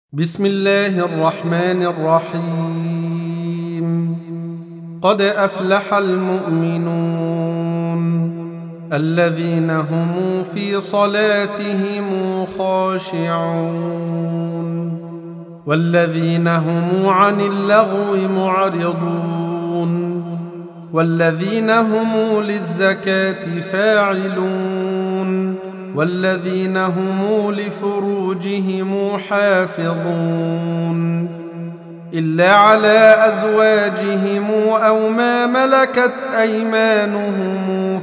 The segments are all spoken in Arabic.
بسم الله الرحمن الرحيم. قد أفلح المؤمنون الذين هم في صلاتهم خاشعون والذين هم عن اللغو معرضون والذين هم للزكاة فاعلون والذين هم لفروجهم حافظون إلا على أزواجهم أو ما ملكت أيمانهم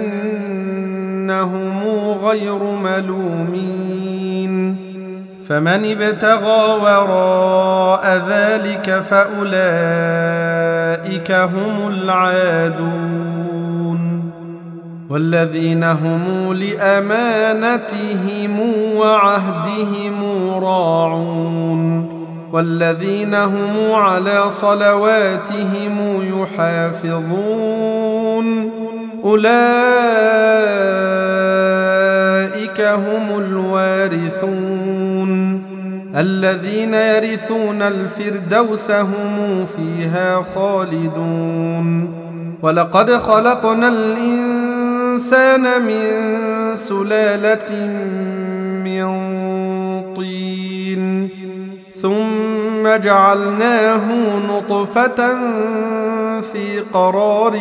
فإنهم غير ملومين. فمن ابتغى وراء ذلك فأولئك هم العادون والذين هم لأمانتهم وعهدهم راعون والذين هم على صلواتهم يحافظون أولئك هم الوارثون الذين يرثون الفردوس هم فيها خالدون. ولقد خلقنا الإنسان من سلالة من طين ثم جعلناه نطفة في قرار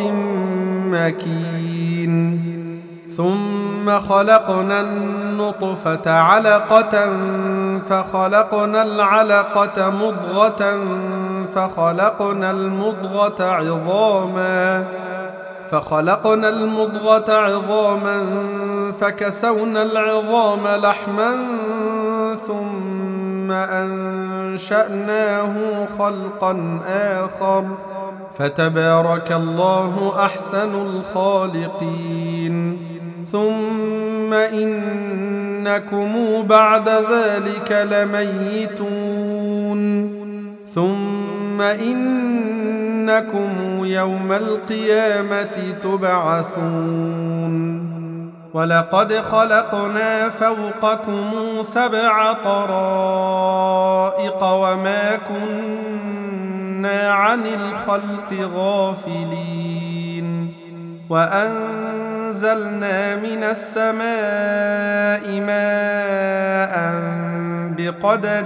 مكين ثم خلقنا النطفة علقة فخلقنا العلقة مضغة فخلقنا المضغة عظاما فكسونا العظام لحما ثم أنشأناه خلقا آخر فتبارك الله أحسن الخالقين. ثم إنكم بعد ذلك لميتون ثم إنكم يوم القيامة تبعثون. ولقد خلقنا فوقكم 7 طرائق وما كنا عن الخلق غافلين. وأنزلنا من السماء ماء بقدر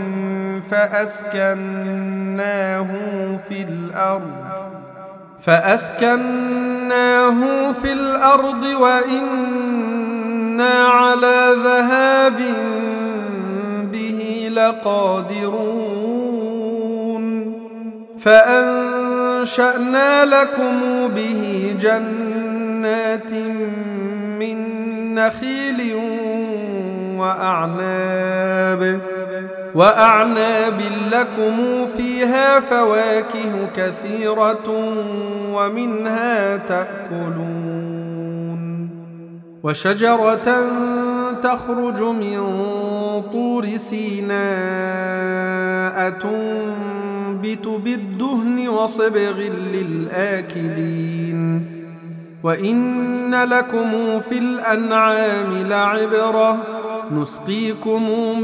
فأسكناه في الأرض وإنا على ذهاب به لقادرون. فأنشأنا لكم به جنات من نخيل وأعناب لكم فيها فواكه كثيرة ومنها تأكلون. وشجرة تخرج من طور سيناء تنبت بالدهن وصبغ للآكلين. وإن لكم في الأنعام لعبرة نسقيكم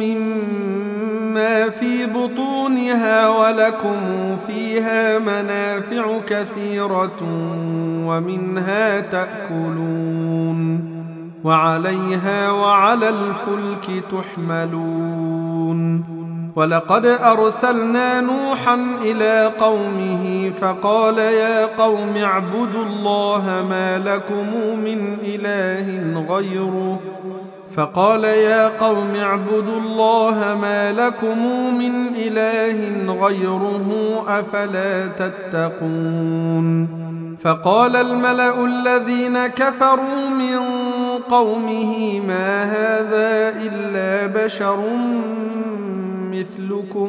مما في بطونها ولكم فيها منافع كثيرة ومنها تأكلون وعليها وعلى الفلك تحملون. ولقد أرسلنا نوحا إلى قومه فقال يا قوم اعبدوا الله ما لكم من إله غيره أفلا تتقون. فقال الملأ الذين كفروا من قومه ما هذا إلا بشر مثلكم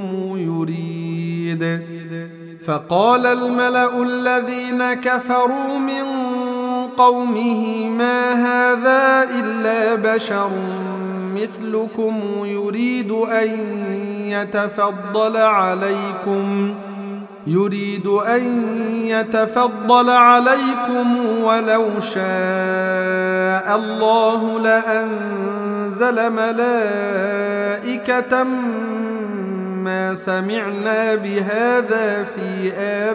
يريد أن يتفضل عليكم ولو شاء الله لأنزل ملائكة ما سمعنا بهذا في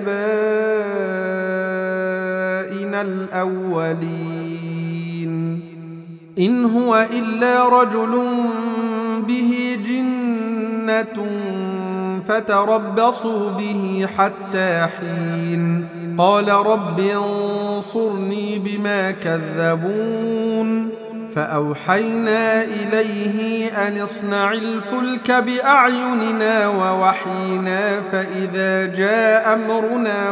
آبائنا الأولين إن هو إلا رجل به جنة فتربصوا به حتى حين قال رب انصرني بما كذبون فأوحينا إليه أن اصنع الفلك بأعيننا ووحينا فإذا جاء أمرنا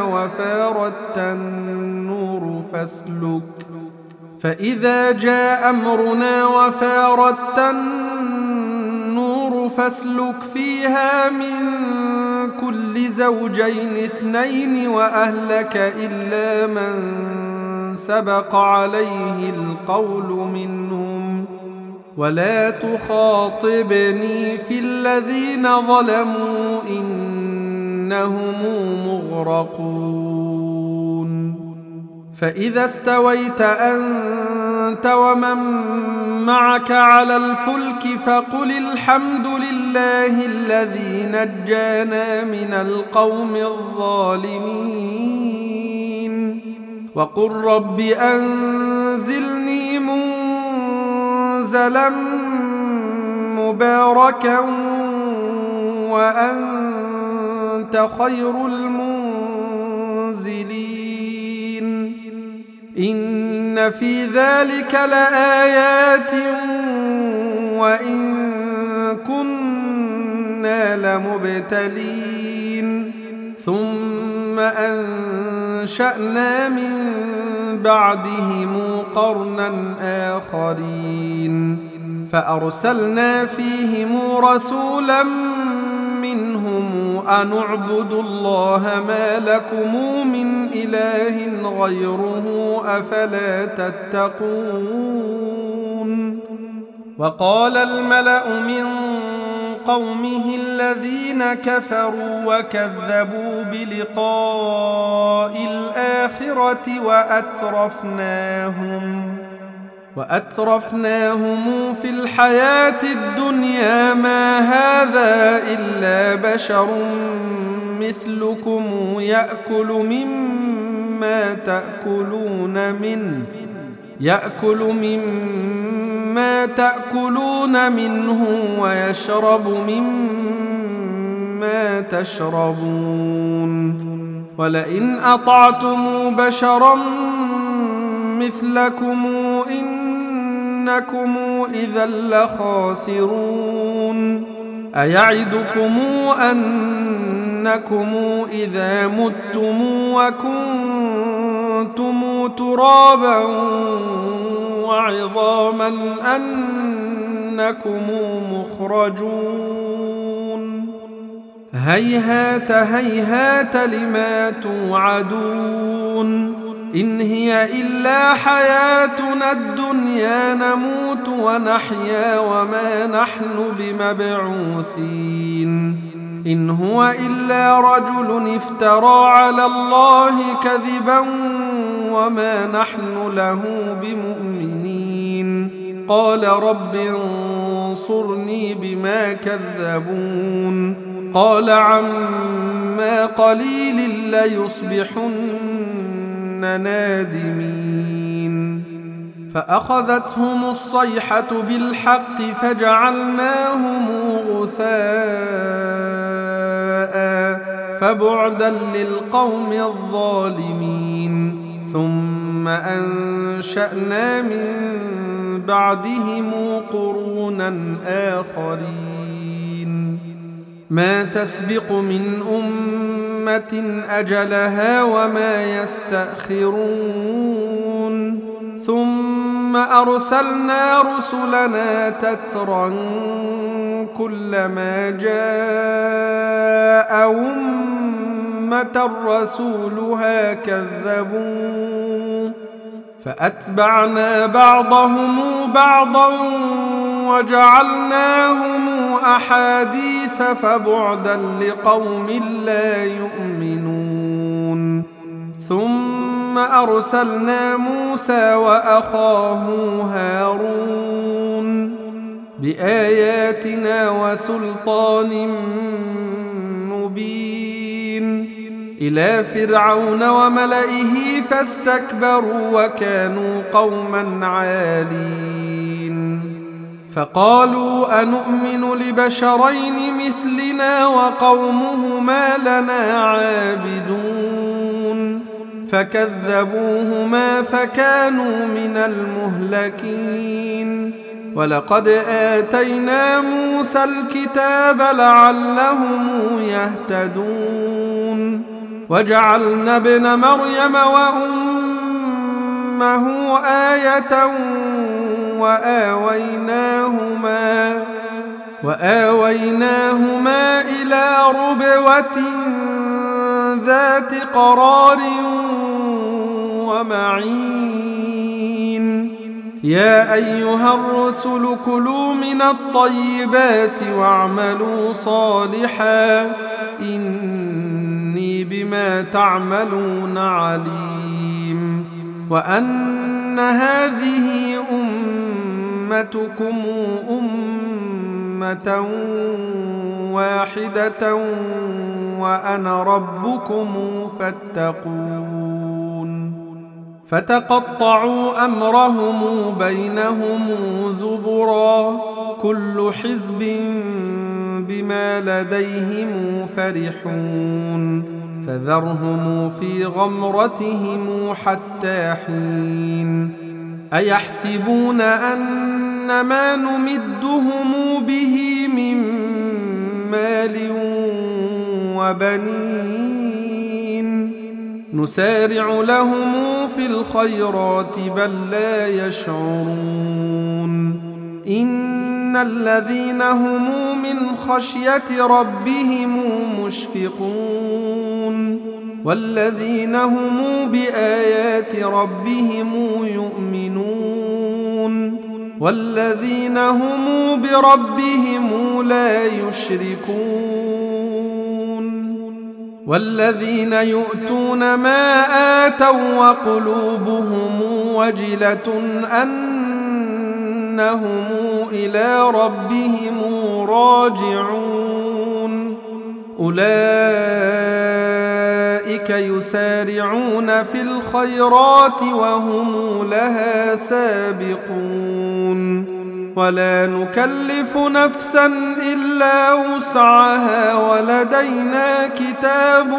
وفارت النور فاسلك فيها من كل زوجين اثنين وأهلك إلا من سبق عليه القول منهم ولا تخاطبني في الذين ظلموا إنهم مغرقون فإذا استويت أنت ومن معك على الفلك فقل الحمد لله الذي نجانا من القوم الظالمين وقل رب أنزلني منزلا مباركا وأنت خير المنزلين إن في ذلك لآيات وإن كنا لمبتلين ثم أنشأنا من بعدهم قرنا آخرين فأرسلنا فيهم رسولا منهم أن اعبدوا الله ما لكم من إله غيره أفلا تتقون وقال الملأ من قومه الذين كفروا وكذبوا بلقاء الآخرة وأترفناهم في الحياة الدنيا ما هذا إلا بشر مثلكم يأكل مما تأكلون منه ويشرب مما تشربون ولئن أطعتم بشرا مثلكم إنكم إذا لخاسرون أيعدكم أنكم إذا متم وكنتم ترابا وعظاما أنكم مخرجون هيهات هيهات لما توعدون إن هي إلا حياتنا الدنيا نموت ونحيا وما نحن بمبعوثين إن هو إلا رجل افترى على الله كذبا وما نحن له بمؤمنين قال رب انصرني بما كذبون قال عما قليل ليصبحن نادمين فأخذتهم الصيحة بالحق فجعلناهم غثاء فبعدا للقوم الظالمين ثم أنشأنا من بعدهم قرونا آخرين ما تسبق من أمة أجلها وما يستأخرون ثم أرسلنا رسلنا تترا كلما جاء أمة رسولها كذبوه فأتبعنا بعضهم بعضا وجعلناهم أحاديث فبعدا لقوم لا يؤمنون ثم أرسلنا موسى وأخاه هارون بآياتنا وسلطان مبين إلى فرعون وملئه فاستكبروا وكانوا قوما عالين فقالوا أنؤمن لبشرين مثلنا وقومهما لنا عابدون فكذبوهما فكانوا من المهلكين ولقد آتينا موسى الكتاب لعلهم يهتدون وجعلنا ابن مريم وأمه آية وآويناهما إلى ربوة ذات قرار ومعين يا أيها الرسل كلوا من الطيبات واعملوا صالحا إني بما تعملون عليم وأن هذه أمتكم أمة واحدة وأنا ربكم فاتقون فتقطعوا أمرهم بينهم زبرا كل حزب بما لديهم فرحون فذرهم في غمرتهم حتى حين أيحسبون أن ما نمدهم به من مال وبنين نسارع لهم في الخيرات بل لا يشعرون إن الذين هم من خشية ربهم مشفقون والذين هم بآيات ربهم يؤمنون والذين هم بربهم لا يشركون والذين يؤتون ما آتوا وقلوبهم وجلة أنهم إلى ربهم راجعون أولئك يسارعون في الخيرات وهم لها سابقون ولا نكلف نفسا إلا وسعها ولدينا كتاب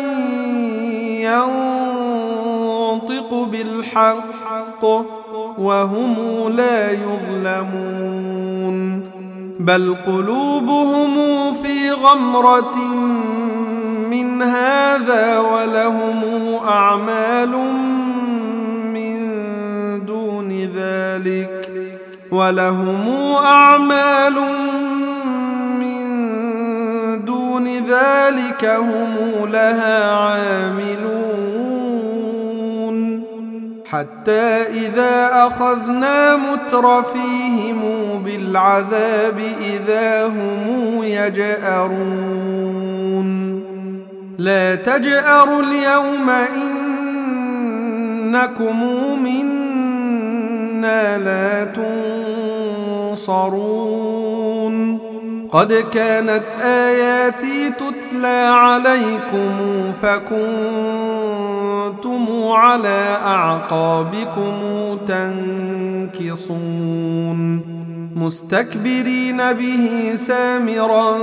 ينطق بالحق وهم لا يظلمون بل قلوبهم في غمرة من هذا ولهم أعمال من دون ذلك هم لها عاملون حتى إذا أخذنا مترفيهم بالعذاب إذا هم يجأرون لا تجأروا اليوم إنكم منا لا تنصرون قد كانت آياتي تتلى عليكم فكنتم على أعقابكم تنكصون مستكبرين به سامرا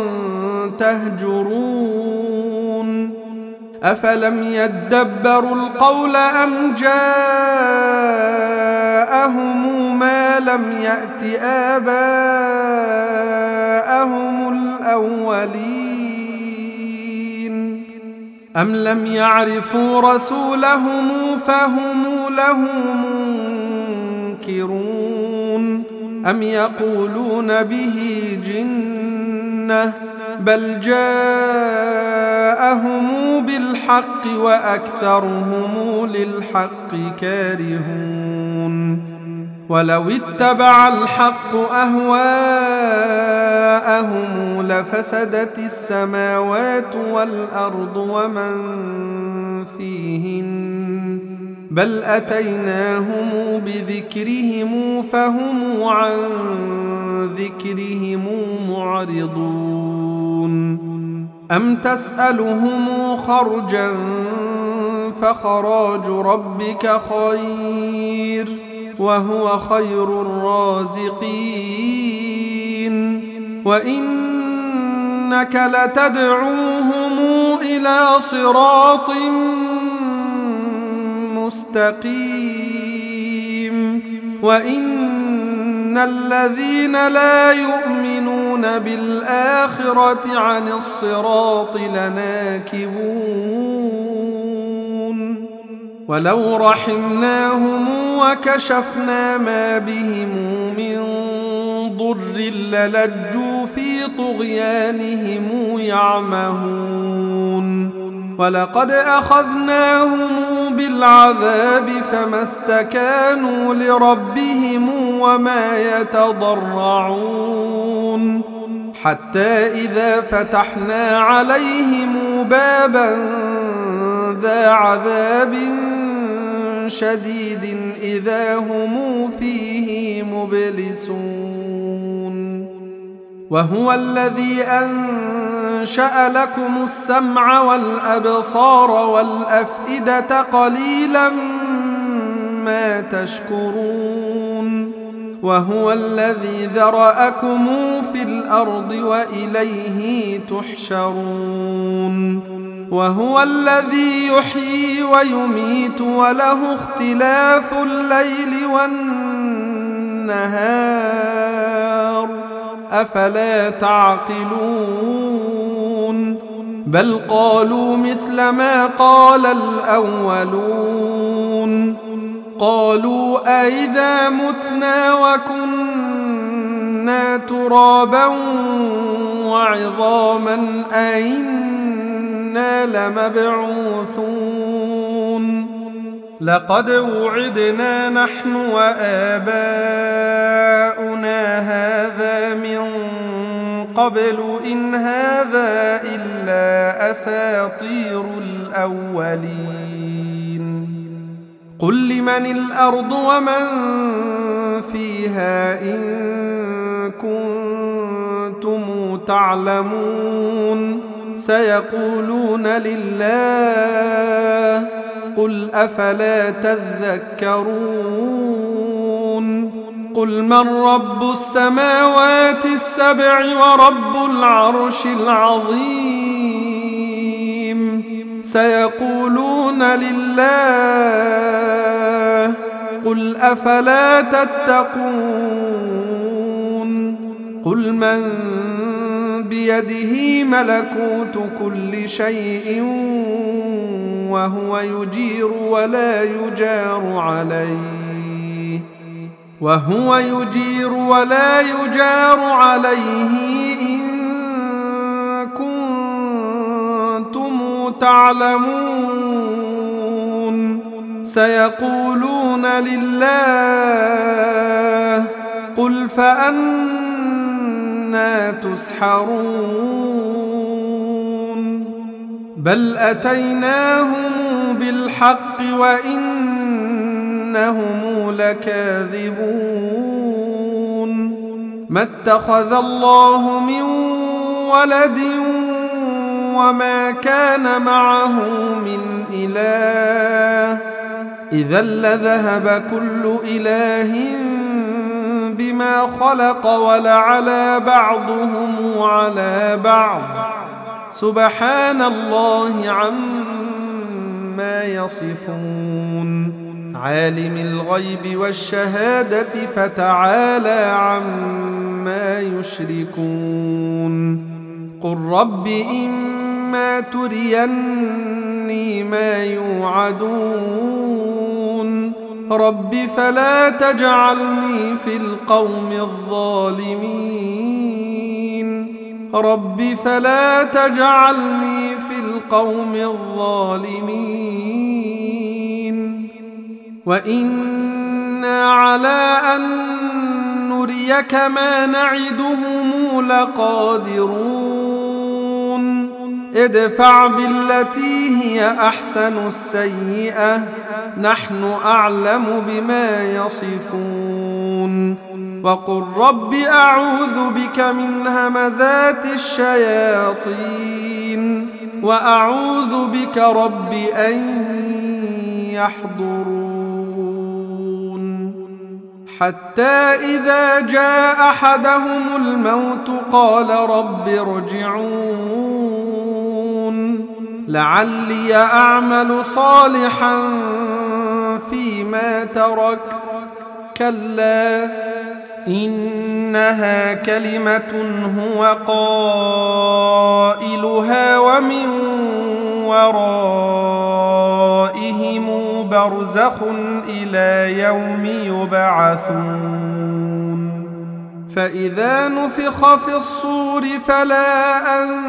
تهجرون أفلم يدبروا القول أم جاءهم ما لم يأت آباءهم الأولين أم لم يعرفوا رسولهم فهم له منكرون أم يقولون به جنة بل جاءهم بالحق وأكثرهم للحق كارهون ولو اتبع الحق أهواءهم لفسدت السماوات والأرض ومن فيهن بل أتيناهم بذكرهم فهم عن ذكرهم معرضون أم تسألهم خرجا فخراج ربك خير وهو خير الرازقين وإنك لتدعوهم إلى صراط مستقيم وإن الذين لا يؤمنون بالآخرة عن الصراط لناكبون ولو رحمناهم وكشفنا ما بهم من ضر للجوا في طغيانهم يعمهون ولقد أخذناهم بالعذاب فما استكانوا لربهم وما يتضرعون حتى إذا فتحنا عليهم بابا ذا عذاب شديد إذا هم فيه مبلسون وهو الذي أنشأ لكم السمع والأبصار والأفئدة قليلا ما تشكرون وهو الذي ذرأكم في الأرض وإليه تحشرون وهو الذي يحيي ويميت وله اختلاف الليل والنهار أفلا تعقلون بل قالوا مثل ما قال الأولون قالوا أئذا متنا وكنا ترابا وعظاما أئنا لمبعوثون لقد وعدنا نحن وآباؤنا هذا من قبل إن هذا إلا أساطير الأولين قل لمن الأرض ومن فيها إن كنتم تعلمون سيقولون لله قل أفلا تذكرون قل من رب السماوات السبع ورب العرش العظيم سيقولون لله قل أفلا تتقون قل من بيده ملكوت كل شيء وهو يجير ولا يجار عليه إن كنتم تعلمون سيقولون لله قل فأنى تسحرون بل أتيناهم بالحق وإنهم لكاذبون ما اتخذ الله من ولد وما كان معه من إله إذا لذهب كل إله بما خلق ولعلى بعضهم على بعض سبحان الله عما يصفون عالم الغيب والشهادة فتعالى عما يشركون قل رب إما تريني ما يوعدون رب فلا تجعلني في القوم الظالمين رب فلا تجعلني في القوم الظالمين وإنا على أن نريك ما نعدهم لقادرون ادفع بالتي هي أحسن السيئة نحن أعلم بما يصفون وقل رب أعوذ بك من همزات الشياطين وأعوذ بك رب أن يحضرون حتى إذا جاء أحدهم الموت قال رب ارجعون لعلي أعمل صالحا فيما ترك كلا إنها كلمة هو قائلها ومن ورائهم برزخ إلى يوم يبعثون فإذا نفخ في الصور فلا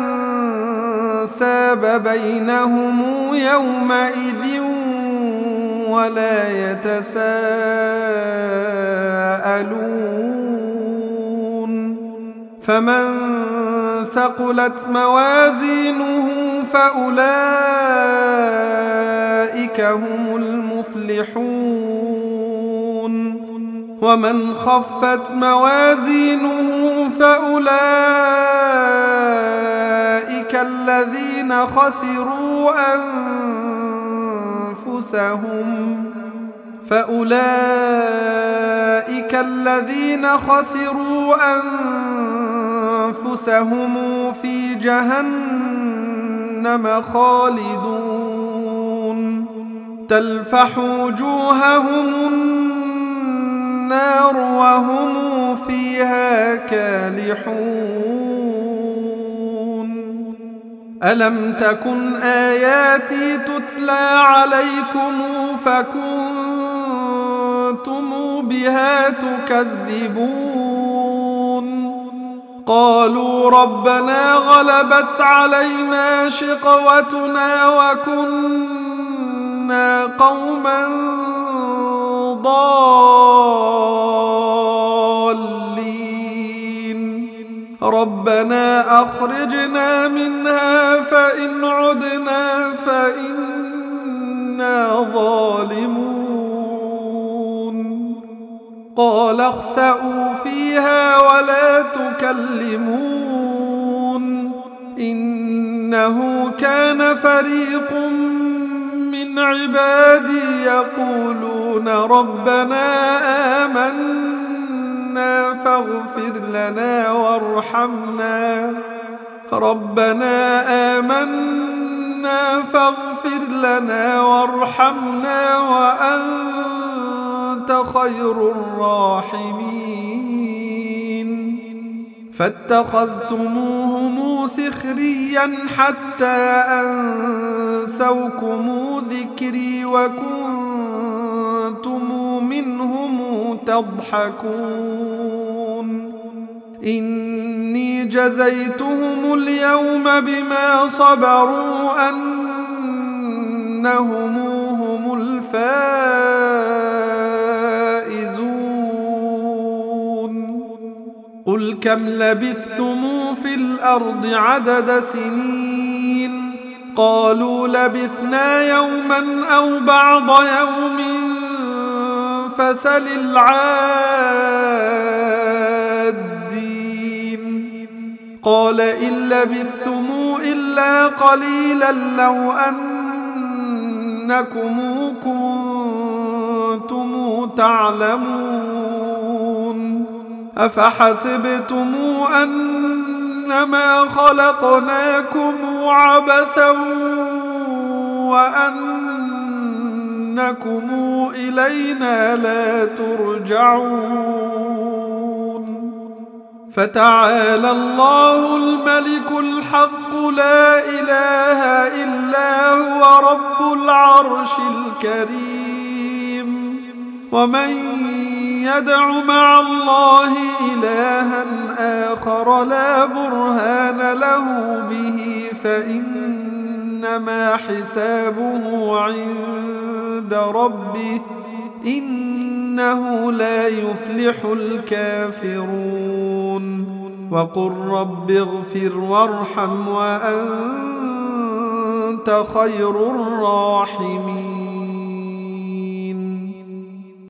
أنساب بينهم يومئذ ولا يتساءلون فمن ثقلت موازينه فأولئك هم المفلحون ومن خفت موازينه فأولئك الذين خسروا أنفسهم في جهنم خالدون تلفح وجوههم النار وهم فيها كالحون ألم تكن آياتي تتلى عليكم فكنتم بها تكذبون قالوا ربنا غلبت علينا شقوتنا وكنا قوما ضالين ربنا أخرجنا منها فإن عدنا فإنا ظالمون قال اخسئوا فيها ولا تكلمون إنه كان فريق من عبادي يقولون ربنا آمنا فاغفر لنا وارحمنا وأنت خير الراحمين فاتخذتموهم سخريا حتى أنسوكم ذكري وكنتم منهم تضحكون إني جزيتهم اليوم بما صبروا أنهم هم الفائزون قل كم لبثتم في الأرض عدد سنين قالوا لبثنا يوما أو بعض يوم فسل العادين قال إن لبثتم إلا قليلا لو أنكم كنتم تعلمون أفحسبتم أنما خلقناكم عبثا وأنكم إلينا لا ترجعون فتعالى الله الملك الحق لا إله إلا هو رب العرش الكريم ومن يدع مع الله إلها آخر لا برهان له به فإنما حسابه عند ربه إنه لا يفلح الكافرون وقل رب اغفر وارحم وأنت خير الراحمين